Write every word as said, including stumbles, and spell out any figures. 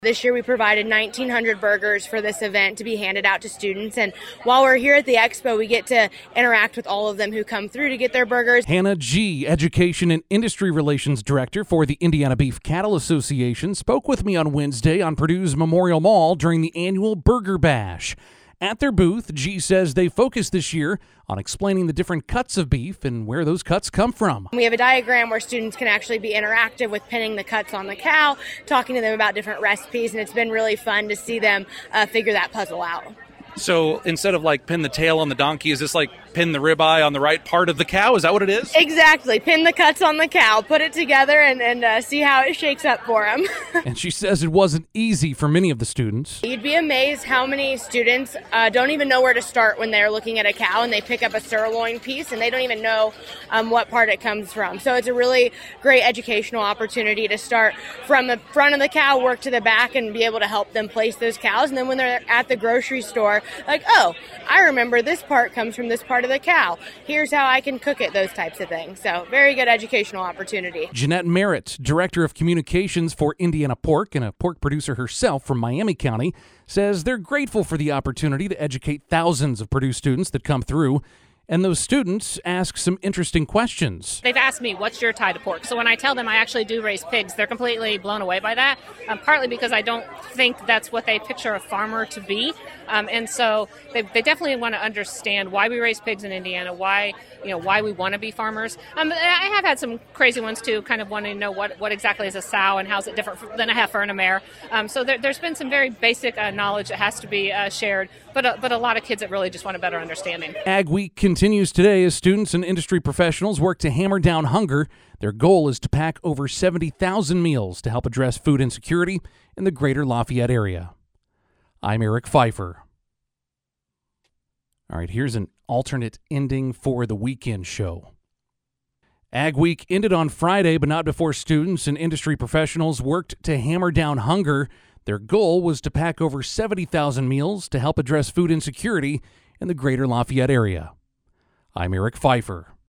This year we provided nineteen hundred burgers for this event to be handed out to students, and while we're here at the expo we get to interact with all of them who come through to get their burgers. Hannah G., Education and Industry Relations Director for the Indiana Beef Cattle Association, spoke with me on Wednesday on Purdue's Memorial Mall during the annual Burger Bash. At their booth, G says they focused this year on explaining the different cuts of beef and where those cuts come from. We have a diagram where students can actually be interactive with pinning the cuts on the cow, talking to them about different recipes, and it's been really fun to see them uh, figure that puzzle out. So instead of like pin the tail on the donkey, is this like pin the ribeye on the right part of the cow? Is that what it is? Exactly. Pin the cuts on the cow, put it together, and, and uh, see how it shakes up for them. And she says it wasn't easy for many of the students. You'd be amazed how many students uh, don't even know where to start when they're looking at a cow and they pick up a sirloin piece and they don't even know um, what part it comes from. So it's a really great educational opportunity to start from the front of the cow, work to the back, and be able to help them place those cows. And then when they're at the grocery store, like, oh, I remember this part comes from this part of the cow. Here's how I can cook it, those types of things. So very good educational opportunity. Jeanette Merritt, Director of Communications for Indiana Pork and a pork producer herself from Miami County, says they're grateful for the opportunity to educate thousands of Purdue students that come through. And those students ask some interesting questions. They've asked me, what's your tie to pork? So when I tell them I actually do raise pigs, they're completely blown away by that, um, partly because I don't think that's what they picture a farmer to be. Um, and so they, they definitely want to understand why we raise pigs in Indiana, why you know why we want to be farmers. Um, I have had some crazy ones, too, kind of wanting to know what, what exactly is a sow and how is it different than a heifer and a mare. Um, so there, there's been some very basic uh, knowledge that has to be uh, shared, but, uh, but a lot of kids that really just want a better understanding. Ag Week continues today as students and industry professionals work to hammer down hunger. Their goal is to pack over seventy thousand meals to help address food insecurity in the greater Lafayette area. I'm Eric Pfeiffer. All right, here's an alternate ending for the weekend show. Ag Week ended on Friday, but not before students and industry professionals worked to hammer down hunger. Their goal was to pack over seventy thousand meals to help address food insecurity in the greater Lafayette area. I'm Eric Pfeiffer.